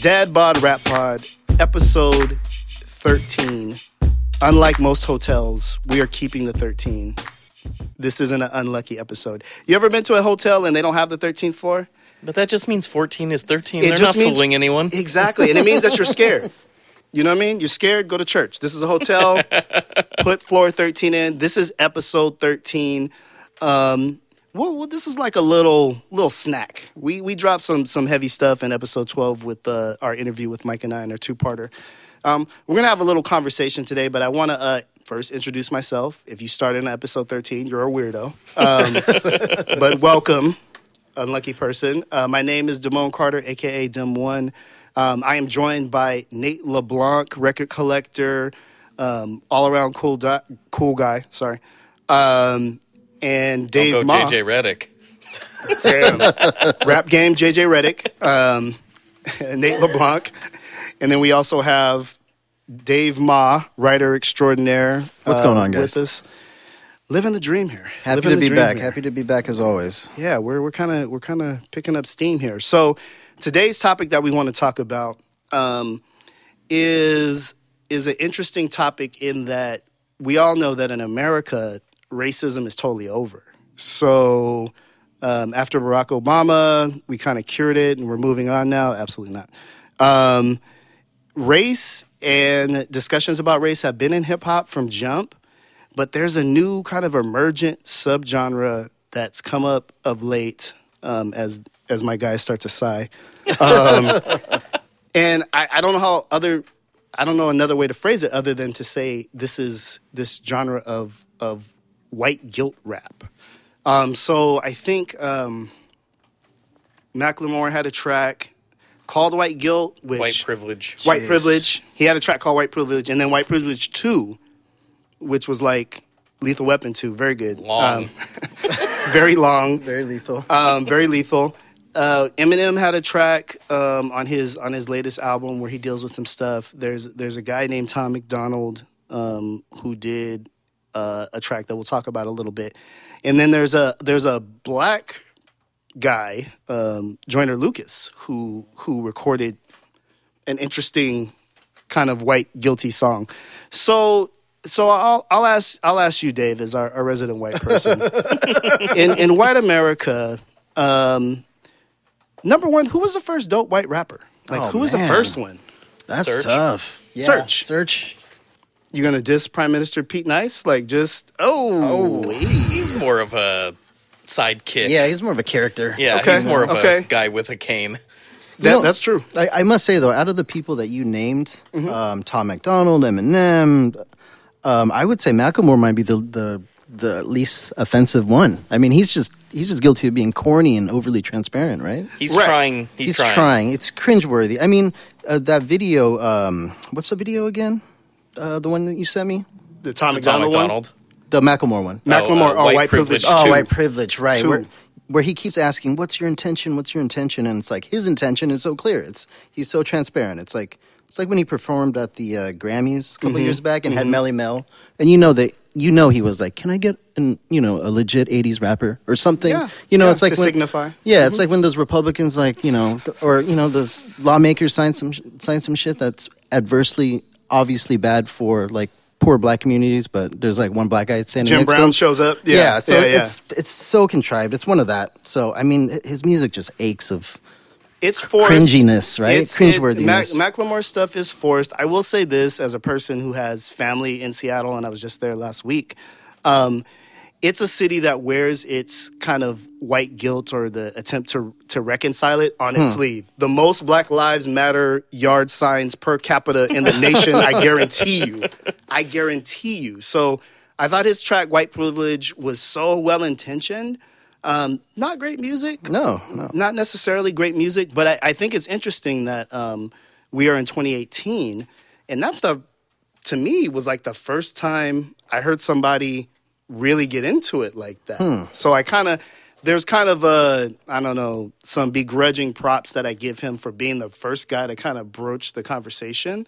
Dad Bod Rap Pod, episode 13. Unlike most hotels, we are keeping the 13. This isn't an unlucky episode. You ever been to a hotel and they don't have the 13th floor? But that just means 14 is 13. It They're just not means, fooling anyone. Exactly. And it means that you're scared. You know what I mean? You're scared, go to church. This is a hotel. Put floor 13 in. This is episode 13. Well, this is like a little snack. We dropped some heavy stuff in episode 12 with our interview with Mike and I in our two-parter. We're going to have a little conversation today, but I want to first introduce myself. If you started in episode 13, you're a weirdo. But welcome, unlucky person. My name is Damone Carter, a.k.a. Dim1. I am joined by Nate LeBlanc, record collector, all-around cool guy, sorry. And Dave Ma. JJ Redick. Damn. Rap game, JJ Redick. Nate LeBlanc. And then we also have Dave Ma, writer extraordinaire. What's going on, guys? With us. Living the dream here. Happy to be back. Happy to be back as always. Yeah, we're kind of picking up steam here. So today's topic that we want to talk about is an interesting topic in that we all know that in America, racism is totally over. So after Barack Obama, we kind of cured it and we're moving on now. Absolutely not. Race and discussions about race have been in hip-hop from jump, but there's a new kind of emergent subgenre that's come up of late as my guys start to sigh. And I don't know I don't know another way to phrase it other than to say this is this genre of white guilt rap. So I think Macklemore had a track called White Guilt, which... White Privilege. White Privilege. He had a track called White Privilege, and then White Privilege 2, which was like Lethal Weapon 2. Very good. Long. Very long. Very lethal. Very lethal. Eminem had a track on his latest album where he deals with some stuff. There's a guy named Tom McDonald who did a track that we'll talk about a little bit. And then there's a black guy, Joyner Lucas, who recorded an interesting kind of white guilty song. So I'll ask you, Dave, as our resident white person. in white America, number one, who was the first dope white rapper? Who was the first one? That's Search. tough. Yeah, Search. You gonna diss Prime Minister Pete Nice? He's more of a sidekick. Yeah, he's more of a character. Yeah, Okay. he's more of Okay. a guy with a cane. That's true. I must say, though, out of the people that you named, Tom McDonald, Eminem, I would say Macklemore might be the least offensive one. I mean, he's just guilty of being corny and overly transparent, right? He's Right. trying. He's trying. It's cringeworthy. I mean, that video, what's the video again? The one that you sent me? The Tom The Tom McDonald one? McDonald. The Macklemore one. Macklemore, White Privilege 2. Oh, white privilege, right? Two. Where he keeps asking, "What's your intention? What's your intention?" And it's like his intention is so clear. He's so transparent. It's like when he performed at the Grammys a couple years back and had Melly Mel, and he was like, "Can I get a legit '80s rapper or something?" Yeah. It's like to signify. Yeah, it's like when those Republicans those lawmakers sign some shit that's adversely, obviously bad for like poor black communities, but there's like one black guy standing Jim next to Brown him. shows up. Yeah, so it's so contrived. It's one of that. So I mean, his music just aches of It's forced. cringiness, right? Cringeworthiness. Macklemore's stuff is forced. I will say this as a person who has family in Seattle, and I was just there last week. It's a city that wears its kind of white guilt or the attempt to reconcile it on its sleeve. The most Black Lives Matter yard signs per capita in the nation, I guarantee you. So I thought his track White Privilege was so well-intentioned. Not great music. No. Not necessarily great music, but I think it's interesting that we are in 2018, and that stuff, to me, was like the first time I heard somebody really get into it like that. So there's kind of some begrudging props that I give him for being the first guy to kind of broach the conversation.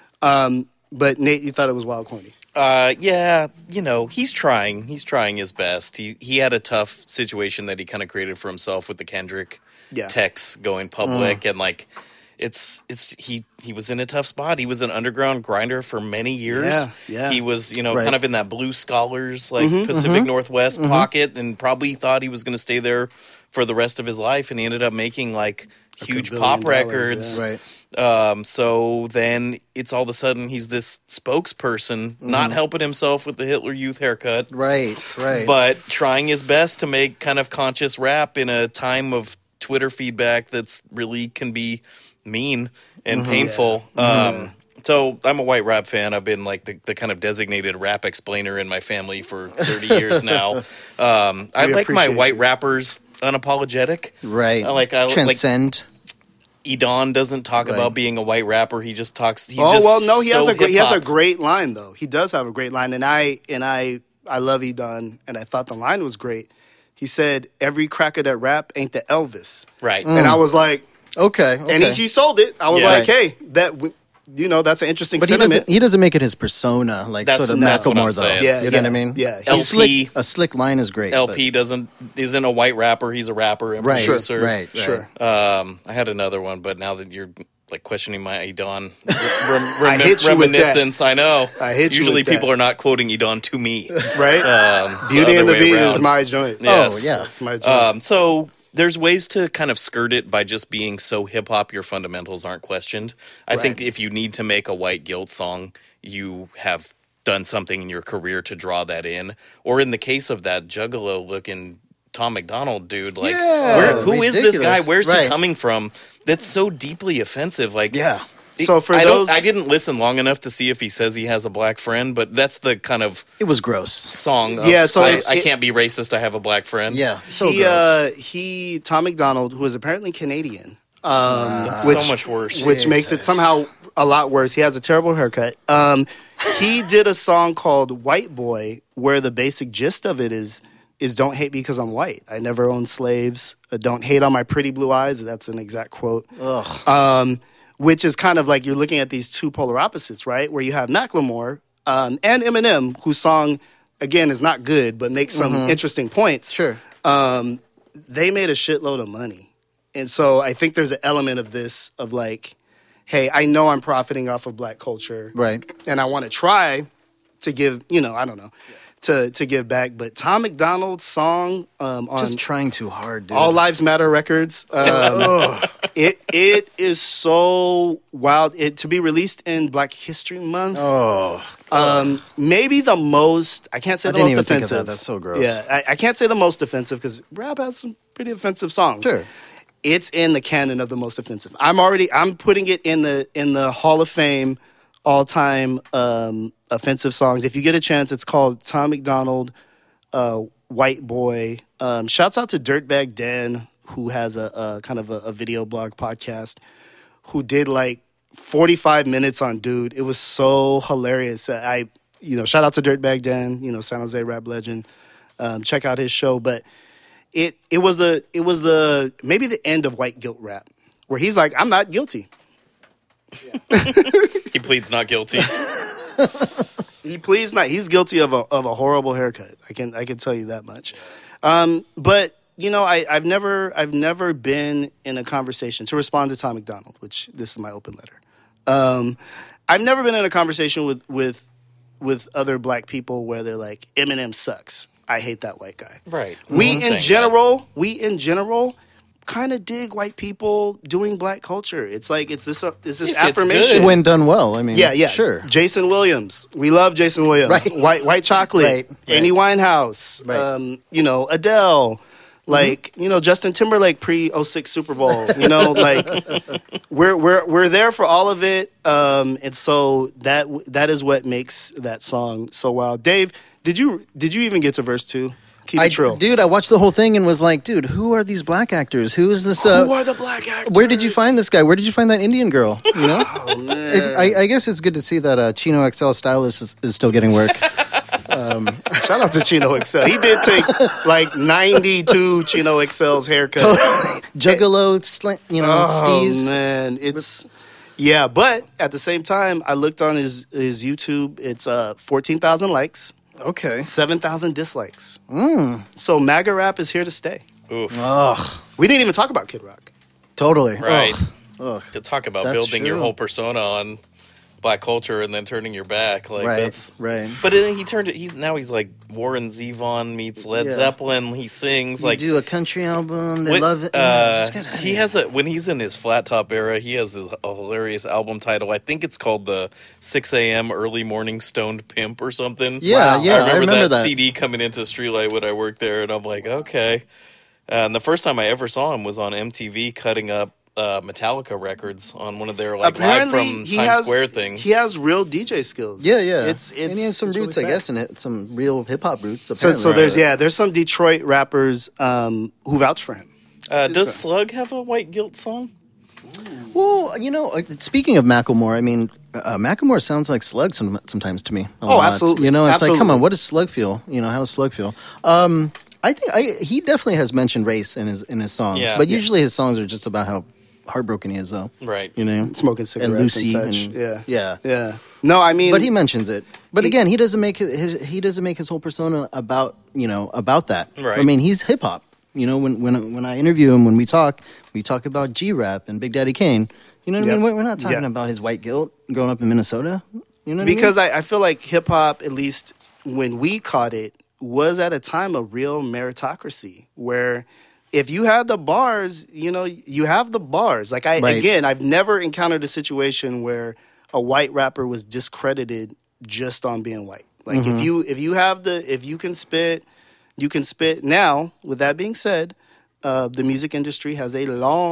But Nate, you thought it was wild corny. Yeah, he's trying. He's trying his best. He had a tough situation that he kind of created for himself with the Kendrick texts going public, and like he was in a tough spot. He was an underground grinder for many years. Yeah. He was, Right. kind of in that Blue Scholars, like Pacific Northwest pocket, and probably thought he was going to stay there for the rest of his life. And he ended up making like huge $1 pop billion, records. Right. So then it's all of a sudden he's this spokesperson, not helping himself with the Hitler Youth haircut, Right. but trying his best to make kind of conscious rap in a time of Twitter feedback that's really can be mean and painful. So I'm a white rap fan. I've been like the kind of designated rap explainer in my family for 30 years now. I like my appreciate white you. rappers unapologetic. Right. I like Transcend. Edon doesn't talk Right. about being a white rapper. He just talks. He's Oh just well, no, he so has he has a hip-hop. great line though. He does have a great line, and I love Edon, and I thought the line was great. He said, "Every cracker that rap ain't the Elvis," Right. and I was like, Okay. and he sold it. I was Yeah. like, hey, that's an interesting But he sentiment. doesn't make it his persona, like That's sort of what I'm Macklemore, though. saying. Yeah, You know what I mean? yeah. A LP. a slick line is great. LP isn't a white rapper. He's a rapper and Right, producer. right. Sure. I had another one, but now that you're like questioning my Edon I hit you with that. reminiscence, I know. I hit you Usually with that. people are not quoting Edon to me. Right? It's Beauty other and the way Beat around. is my joint. Yes. Oh, yeah. It's my joint. So there's ways to kind of skirt it by just being so hip hop your fundamentals aren't questioned. I think if you need to make a white guilt song, you have done something in your career to draw that in. Or in the case of that Juggalo looking Tom McDonald dude, like Yeah. who is this guy? Ridiculous. Where's he Right. coming from? That's so deeply offensive. Like Yeah. So for I those, didn't listen long enough to see if he says he has a black friend, but that's the kind of It was gross. song. Of, Yeah, so I it- can't be racist. I have a black friend. Yeah. So gross. Tom McDonald, who is apparently Canadian, That's which- so much worse. which makes it somehow a lot worse. He has a terrible haircut. He did a song called White Boy, where the basic gist of it is don't hate me because I'm white. I never owned slaves. Don't hate on my pretty blue eyes. That's an exact quote. Which is kind of like you're looking at these two polar opposites, right? Where you have Macklemore and Eminem, whose song, again, is not good, but makes some interesting points. Sure. They made a shitload of money. And so I think there's an element of this of like, hey, I know I'm profiting off of black culture. Right. And I want to try to give, I don't know, to give back. But Tom McDonald's song on Just trying too hard, dude. All Lives Matter Records, it is so wild. To be released in Black History Month. Maybe the most, I can't say I the didn't most even think of offensive. that. That's so gross. Yeah, I can't say the most offensive because rap has some pretty offensive songs. Sure. It's in the canon of the most offensive. I'm putting it in the Hall of Fame all-time offensive songs. If you get a chance, it's called Tom McDonald, White Boy. Shouts out to Dirtbag Dan, who has a kind of a video blog podcast, who did like 45 minutes on Dude. It was so hilarious. Shout out to Dirtbag Dan, San Jose rap legend. Check out his show. But it was the maybe the end of white guilt rap, where he's like, I'm not guilty. He pleads not guilty. He pleads not. He's guilty of a horrible haircut. I can tell you that much. But I've never been in a conversation to respond to Tom McDonald, which this is my open letter. I've never been in a conversation with other black people where they're like, Eminem sucks. I hate that white guy. Right. We I'm saying in general kind of dig white people doing black culture. It's like it's this it's affirmation. good. When done well, I mean, Yeah, sure. Jason Williams. We love Jason Williams. Right. White Chocolate. Right. Amy Winehouse. Right. Adele. Like, Justin Timberlake pre-06 Super Bowl. We're there for all of it. And so that is what makes that song so wild. Dave, did you even get to verse 2? Keep it trill. Dude, I watched the whole thing and was like, dude, who are these black actors? Who is this? Who are the black actors? Where did you find this guy? Where did you find that Indian girl? Oh, man. I guess it's good to see that Chino XL stylist is still getting work. Shout out to Chino XL. He did take like 92 Chino XL's haircut. Juggalo, Oh, steez. man. But at the same time, I looked on his YouTube. It's 14,000 likes, Okay. 7,000 dislikes. So MAGA rap is here to stay. Oof. Ugh. We didn't even talk about Kid Rock. Totally. Right. Ugh. Ugh. To talk about That's building your true. whole persona on black culture and then turning your back, like that's Right. But then he turned it. He's like Warren Zevon meets Led Yeah. Zeppelin. He sings You like do a country album. They when- love it. Yeah, just get he has when he's in his flat top era, he has a hilarious album title. I think it's called the 6 a.m. Early Morning Stoned Pimp or something. Yeah, Wow. yeah, I remember that. CD coming into Streetlight when I worked there, and I'm like, okay. And the first time I ever saw him was on MTV cutting up Metallica records on one of their like live from Times Square thing. He has real DJ skills. Yeah, yeah. It's and he has some it's roots, really I guess, in it. Some real hip hop roots. So, Apparently. so there's some Detroit rappers who vouch for him. Does Slug have a White Guilt song? Well, speaking of Macklemore, I mean, Macklemore sounds like Slug sometimes to me. A Oh, lot. absolutely. It's like, Absolutely. come on, what does Slug feel? How does Slug feel? I think he definitely has mentioned race in his songs, Yeah. but Yeah. usually his songs are just about how heartbroken he is, though. Right. Smoking cigarettes and Lucy, and such. yeah. No, I mean, But he mentions it. But again, he doesn't make his whole persona about that. Right. I mean, he's hip hop. When I interview him, when we talk about G-Rap and Big Daddy Kane. You know what I Yep. mean? We're not talking Yeah. about his white guilt growing up in Minnesota. You know what because I mean? I feel like hip hop, at least when we caught it, was at a time of real meritocracy where if you had the bars, you have the bars. Like Right. I've never encountered a situation where a white rapper was discredited just on being white. Like Mm-hmm. if you can spit, you can spit. Now, with that being said, the music industry has a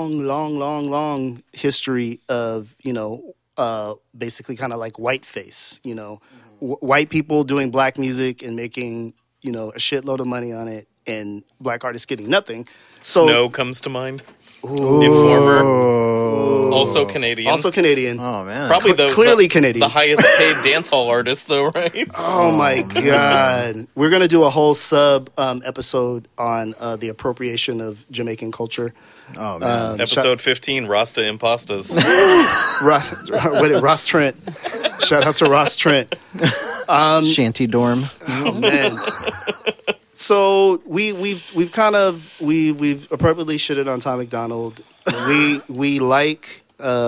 long history of basically kind of like whiteface. White people doing black music and making a shitload of money on it, and black artists getting nothing. So Snow comes to mind. Informer. Also Canadian. also Canadian. Oh man, Probably clearly Canadian. The highest paid dancehall artist, though, right? Oh my God. We're going to do a whole sub episode on the appropriation of Jamaican culture. Oh man, Episode 15, Rasta Impastas. Ross Trent. Shout out to Ross Trent. Shanty Dorm. Oh man. So we've appropriately shitted on Tom McDonald. We like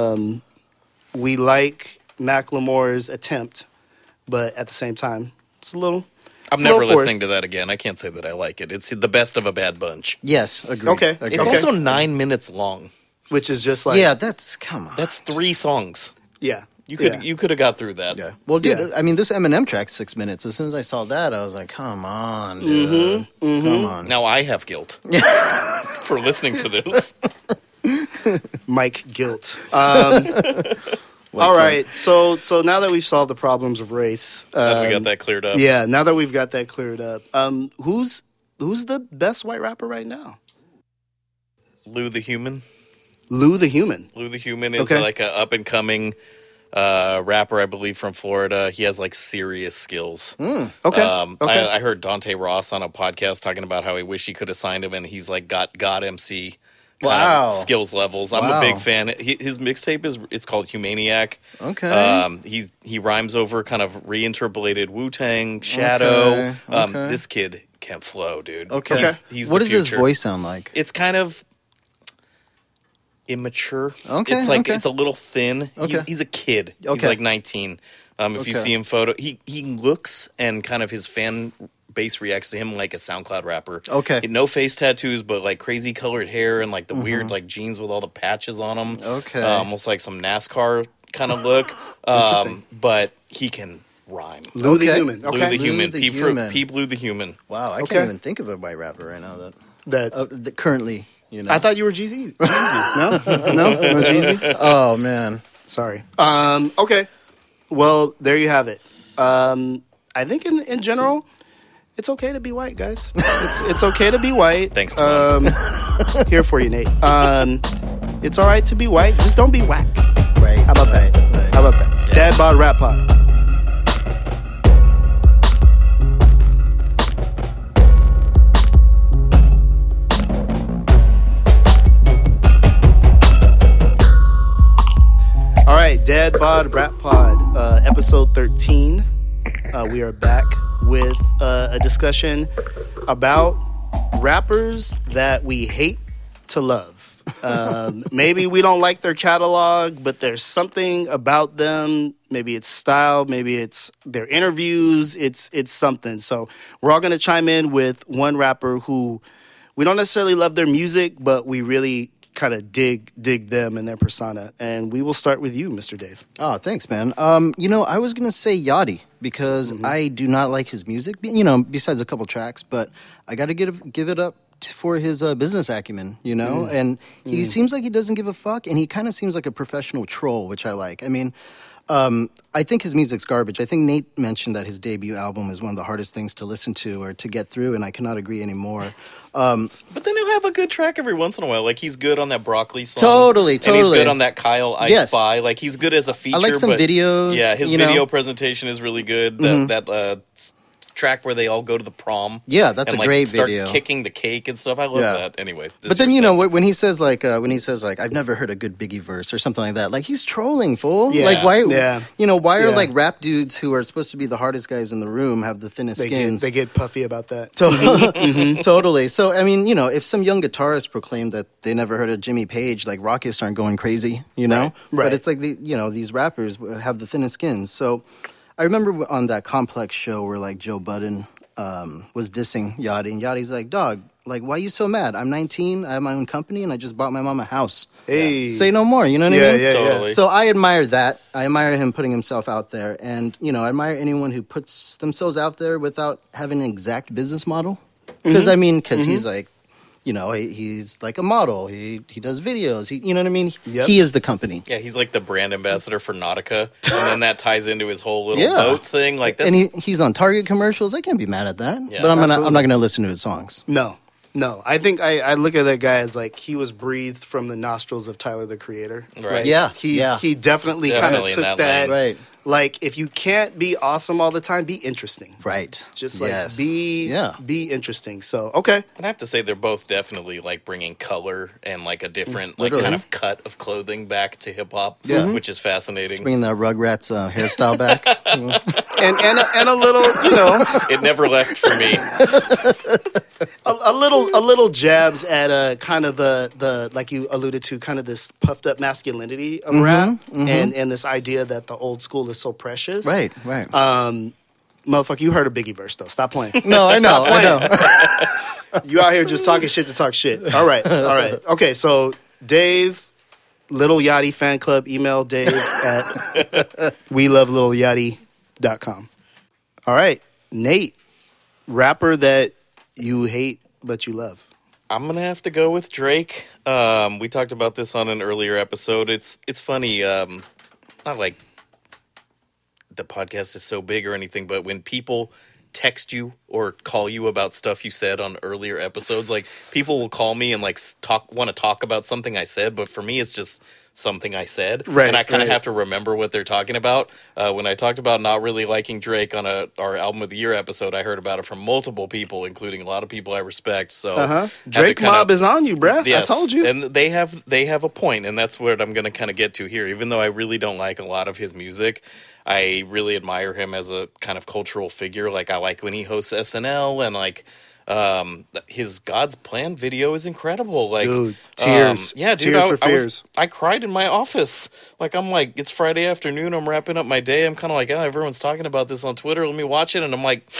Macklemore's attempt, but at the same time, it's a little. I'm never listening to that again. I can't say that I like it. It's the best of a bad bunch. Yes, agreed. Okay. Agreed. It's Okay. also 9 minutes long. Which is just like yeah, come on. That's 3 songs. yeah. You could Yeah. you could have got through that. Yeah. Well, dude, Yeah. I mean, this Eminem track's 6 minutes. As soon as I saw that, I was like, come on, dude. Come on. Now I have guilt for listening to this. Mike Guilt. All right, so now that we've solved the problems of race, Glad we got that cleared up. yeah. Now that we've got that cleared up, who's the best white rapper right now? Lou the Human. Lou the Human. Lou the Human is Okay. like a up and coming rapper, I believe, from Florida. He has like serious skills. Okay. Okay. I heard Dante Ross on a podcast talking about how he wished he could have signed him, and he's like got MC kind Wow. of skills levels. I'm a Wow. big fan. His mixtape it's called Humaniac. Okay. He rhymes over kind of reinterpolated Wu-Tang, Shadow. Okay. This kid can flow, dude. Okay. He's What the does his future. voice sound like? It's kind of immature. Okay, It's like okay. it's a little thin. Okay. He's a kid. He's Okay. like 19. If you Okay. see him he looks and kind of his fan base reacts to him like a SoundCloud rapper. Okay. No face tattoos, but like crazy colored hair and like the weird like jeans with all the patches on them. Okay. Almost like some NASCAR kind of look. Interesting. But he can rhyme. Lou the Okay. Human. Lou Okay. the Human. the Peep Human. Peep Lou the Human. Wow, I Okay. can't even think of a white rapper right now That currently, I thought you were Jeezy. Jeezy. No, Jeezy. Oh man. Sorry. Okay. Well, there you have it. I think in general, it's okay to be white, guys. It's okay to be white. Thanks, Tom. Here for you, Nate. It's all right to be white. Just don't be whack. Right. How about that? Right. How about that? Dad bod, rap pod. All right, Dad Bod Rap Pod, episode 13. We are back with a discussion about rappers that we hate to love. Maybe we don't like their catalog, but there's something about them. Maybe it's style, maybe it's their interviews. It's something. So we're all going to chime in with one rapper who we don't necessarily love their music, but we really kind of dig them and their persona. And we will start with you, Mr. Dave. Oh, thanks, man. I was gonna say Yachty because I do not like his music. Besides a couple tracks, but I got to give it up for his business acumen. And he seems like he doesn't give a fuck, and he kind of seems like a professional troll, which I like. I mean, I think his music's garbage. I think Nate mentioned that his debut album is one of the hardest things to listen to or to get through, and I cannot agree anymore. But then he'll have a good track every once in a while. Like, he's good on that Broccoli song. Totally. And he's good on that Kyle I Spy. Like, he's good as a feature. I like some videos. Yeah, his video presentation is really good. That track where they all go to the prom. Yeah, that's and, a great start video. Kicking the cake and stuff. I love that. Anyway. But then, when he says I've never heard a good Biggie verse or something like that, like, he's trolling, fool. Yeah. Like, why, Yeah. why are, like, rap dudes who are supposed to be the hardest guys in the room have the thinnest skins? They get puffy about that. Totally. So, I mean, if some young guitarist proclaimed that they never heard of Jimmy Page, like, rockists aren't going crazy, Right. But it's like, these rappers have the thinnest skins. So I remember on that Complex show where, like, Joe Budden was dissing Yachty, and Yachty's like, dog, like, why are you so mad? I'm 19, I have my own company, and I just bought my mom a house. Hey. Say no more, you know what I mean? Yeah, Totally. So I admire that. I admire him putting himself out there, and, I admire anyone who puts themselves out there without having an exact business model. Because, he's like, he's like a model. He does videos. You know what I mean? Yep. He is the company. Yeah, he's like the brand ambassador for Nautica, and then that ties into his whole little boat thing. Like, that's... And he's on Target commercials. I can't be mad at that. Yeah, but I'm not gonna listen to his songs. No. I think I look at that guy as like he was breathed from the nostrils of Tyler the Creator. Right. Yeah. He definitely kind of Definitely in took that that. lane. Right. Like, if you can't be awesome all the time, be interesting. Right. Just like Yes. be interesting. So okay. And I have to say, they're both definitely like bringing color and like a different like Literally. kind of cut of clothing back to hip hop, which is fascinating. Bringing that Rugrats hairstyle back. And a little, It never left for me. a little jabs at kind of the like you alluded to, kind of this puffed up masculinity of rap, and this idea that the old school is so precious. Right. Motherfucker, you heard a Biggie verse though. Stop playing. No, I know. You out here just talking shit to talk shit. All right. Okay, so Dave, Little Yachty fan club, email Dave at welovelittleyachty.com. All right, Nate, rapper that you hate but you love. I'm gonna have to go with Drake. We talked about this on an earlier episode. It's funny. Not like the podcast is so big or anything, but when people text you or call you about stuff you said on earlier episodes, like people will call me and like want to talk about something I said, but for me it's just something I said, right, and I kind of right. have to remember what they're talking about. When I talked about not really liking Drake on our Album of the Year episode, I heard about it from multiple people, including a lot of people I respect. So Drake mob is on you, bruh. Yes, I told you. and they have a point, and that's what I'm going to kind of get to here. Even though I really don't like a lot of his music, I really admire him as a kind of cultural figure. Like, I like when he hosts SNL, and like his God's Plan video is incredible. Like, dude, tears. Yeah, dude, Tears for Fears. I cried in my office. Like, I'm like, it's Friday afternoon, I'm wrapping up my day. I'm kind of like, oh, everyone's talking about this on Twitter. Let me watch it. And I'm like,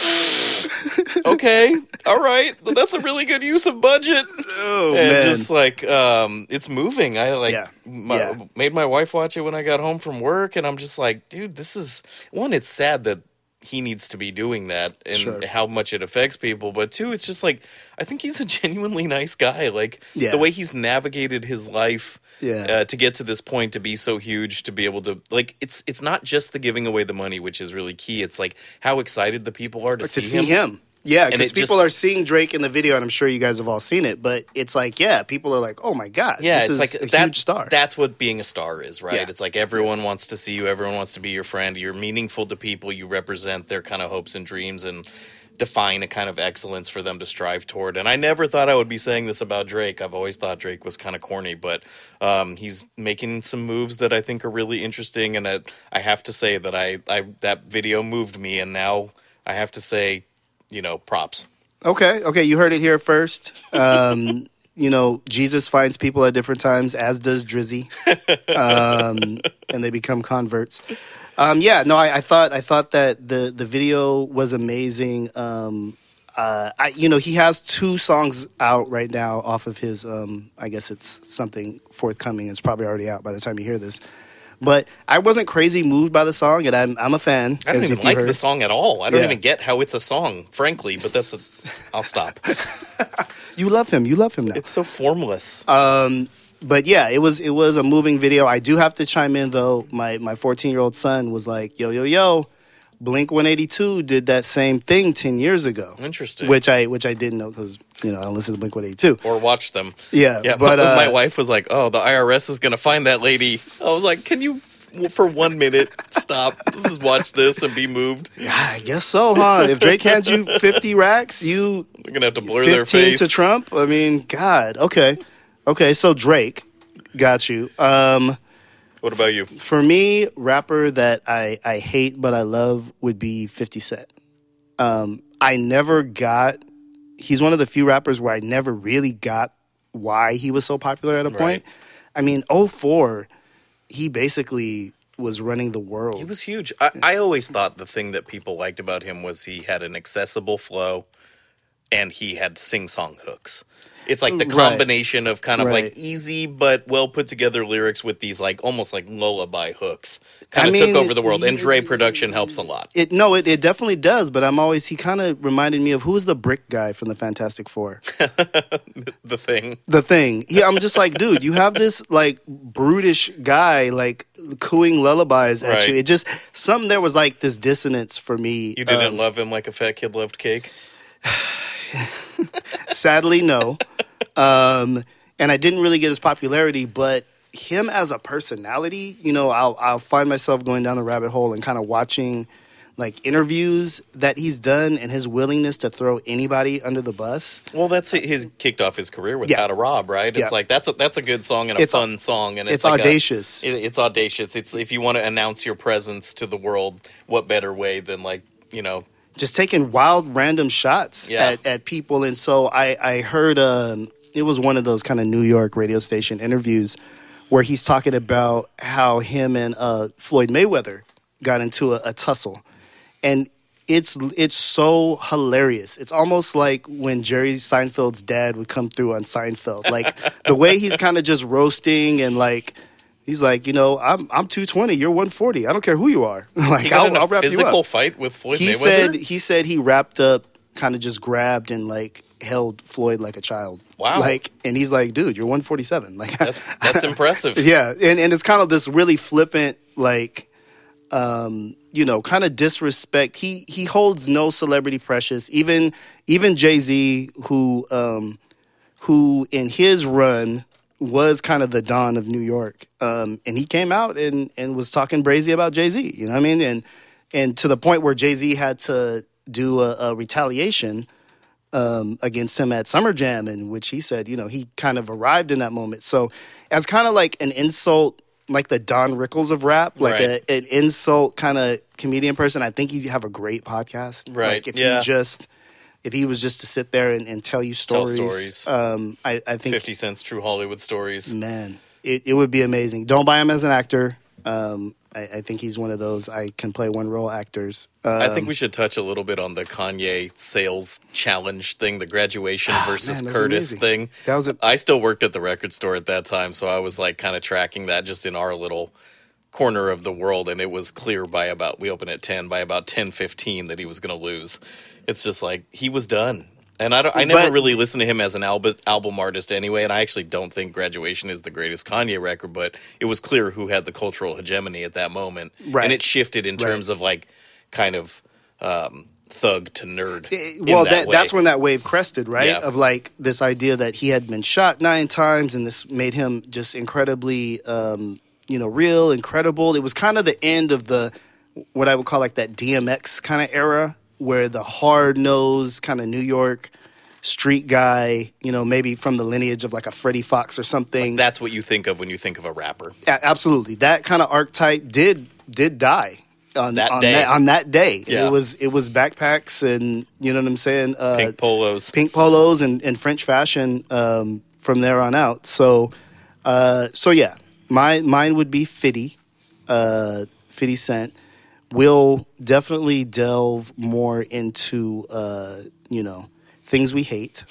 okay, all right. That's a really good use of budget. Oh, and man. just like, it's moving. I like made my wife watch it when I got home from work. And I'm just like, dude, this is one, it's sad that he needs to be doing that and how much it affects people. But two, it's just like, I think he's a genuinely nice guy. Like the way he's navigated his life to get to this point, to be so huge, to be able to like, it's not just the giving away the money, which is really key. It's like how excited the people are to see him. Yeah, because people are seeing Drake in the video, and I'm sure you guys have all seen it. But it's like, people are like, "Oh my god, yeah, this it's is like a huge star." That's what being a star is, right? Yeah. It's like everyone wants to see you, everyone wants to be your friend. You're meaningful to people. You represent their kind of hopes and dreams, and define a kind of excellence for them to strive toward. And I never thought I would be saying this about Drake. I've always thought Drake was kind of corny, but he's making some moves that I think are really interesting. And I have to say that I that video moved me, and now I have to say, props. Okay, you heard it here first. Jesus finds people at different times, as does Drizzy, and they become converts. I thought that the video was amazing. He has 2 songs out right now off of his. I guess it's something forthcoming. It's probably already out by the time you hear this. But I wasn't crazy moved by the song, and I'm a fan. I don't even like the song at all. I don't even get how it's a song, frankly. But I'll stop. You love him. You love him now. It's so formless. But yeah, it was a moving video. I do have to chime in though. My 14-year-old son was like, yo, Blink-182 did that same thing 10 years ago. Interesting. Which I didn't know because I don't listen to Blink-182 or watch them. Yeah, but my wife was like, "Oh, the IRS is going to find that lady." I was like, "Can you, for 1 minute, stop? Just watch this and be moved." Yeah, I guess so, huh? If Drake hands you 50 racks, you're gonna have to blur their 15 face to Trump. I mean, God. Okay. So Drake, got you. What about you? For me, rapper that I hate but I love would be 50 Cent. He's one of the few rappers where I never really got why he was so popular at a point. I mean, 2004, he basically was running the world. He was huge. I always thought the thing that people liked about him was he had an accessible flow and he had sing-song hooks. It's like the combination of kind of like easy but well put together lyrics with these like almost like lullaby hooks. Kind of took over the world. And Dre production helps a lot. It definitely does. But he kind of reminded me of who's the brick guy from the Fantastic Four. The Thing. The Thing. I'm just like, dude, you have this like brutish guy like cooing lullabies at you. It just there was like this dissonance for me. You didn't love him like a fat kid loved cake? Sadly, no. And I didn't really get his popularity, but him as a personality, I'll find myself going down the rabbit hole and kind of watching like interviews that he's done and his willingness to throw anybody under the bus. Well, that's his kicked off his career with How to Rob, right? It's like that's a good song and a fun song, and it's like audacious. It's audacious. It's if you want to announce your presence to the world, what better way than just taking wild random shots at people. And so I heard it was one of those kind of New York radio station interviews where he's talking about how him and Floyd Mayweather got into a tussle. And it's so hilarious. It's almost like when Jerry Seinfeld's dad would come through on Seinfeld. Like the way he's kind of just roasting and like he's like, I'm 220, you're 140. I don't care who you are. Like I'll wrap you up. Physical fight with Floyd Mayweather? He said he wrapped up, kind of just grabbed and like held Floyd like a child. Wow. Like, and he's like, dude, you're 147. Like that's impressive. Yeah, and it's kind of this really flippant, like, kind of disrespect. He holds no celebrity precious. Even Jay-Z, who in his run was kind of the Don of New York. And he came out and was talking brazy about Jay-Z, you know what I mean? And to the point where Jay-Z had to do a retaliation against him at Summer Jam, in which he said, he kind of arrived in that moment. So as kind of like an insult, like the Don Rickles of rap, like an insult kind of comedian person, I think he'd have a great podcast. Right. Like if he was just to sit there and tell you stories. I think 50 Cent's True Hollywood Stories. Man, it would be amazing. Don't buy him as an actor. I think he's one of those I can play one role actors. I think we should touch a little bit on the Kanye sales challenge thing, the graduation versus Curtis thing. I still worked at the record store at that time, so I was like kind of tracking that just in our little corner of the world, and it was clear we opened at 10, by about 10:15 that he was going to lose. It's just like he was done. And I never really listened to him as an album artist anyway, and I actually don't think Graduation is the greatest Kanye record, but it was clear who had the cultural hegemony at that moment. Right. And it shifted in terms of like kind of thug to nerd. That's when that wave crested, right? Yeah. Of like this idea that he had been shot 9 times and this made him just incredibly real, incredible. It was kind of the end of what I would call like that DMX kind of era, where the hard-nosed kind of New York street guy, maybe from the lineage of like a Freddie Fox or something. Like that's what you think of when you think of a rapper. Absolutely. That kind of archetype did die on that day. Yeah. It was backpacks and, you know what I'm saying? Pink polos and French fashion for from there on out. So yeah, mine would be 50 Cent. We'll definitely delve more into things we hate.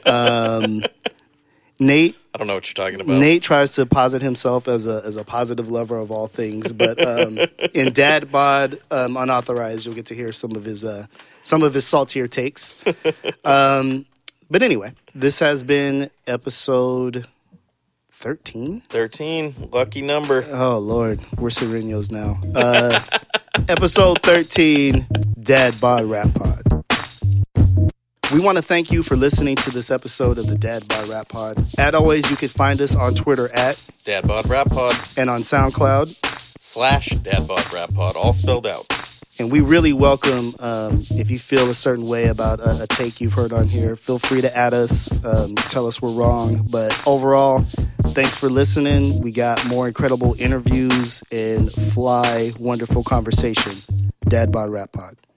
Nate. I don't know what you're talking about. Nate tries to posit himself as a positive lover of all things, but in Dad Bod Unauthorized, you'll get to hear some of his saltier takes. But anyway, this has been episode 13. 13, lucky number. Oh Lord, we're Serenios now. Episode 13, Dad Bod Rap Pod. We want to thank you for listening to this episode of the Dad Bod Rap Pod. As always, you can find us on Twitter at Dadbod Rap Pod and on SoundCloud /Dadbod Rap Pod, all spelled out. And we really welcome, if you feel a certain way about a take you've heard on here, feel free to add us, tell us we're wrong. But overall, thanks for listening. We got more incredible interviews and fly, wonderful conversation. Dad Bod Rap Pod.